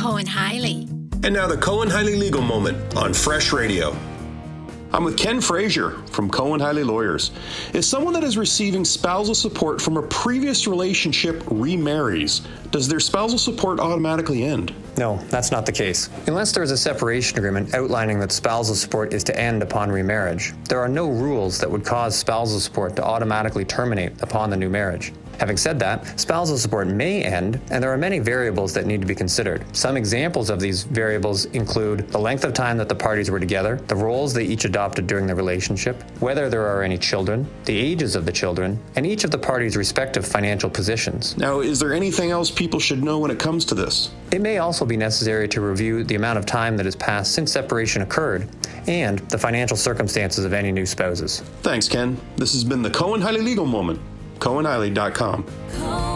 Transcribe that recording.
Cohen-Hiley. And now the Cohen-Hiley Legal Moment on Fresh Radio. I'm with Ken Frazier from Cohen-Hiley Lawyers. If someone that is receiving spousal support from a previous relationship remarries, does their spousal support automatically end? No, that's not the case. Unless there is a separation agreement outlining that spousal support is to end upon remarriage, there are no rules that would cause spousal support to automatically terminate upon the new marriage. Having said that, spousal support may end, and there are many variables that need to be considered. Some examples of these variables include the length of time that the parties were together, the roles they each adopted during the relationship, whether there are any children, the ages of the children, and each of the parties' respective financial positions. Now, is there anything else people should know when it comes to this? It may also be necessary to review the amount of time that has passed since separation occurred, and the financial circumstances of any new spouses. Thanks, Ken. This has been the Cohen-Hiley Legal Moment. Cohen-Hiley.com.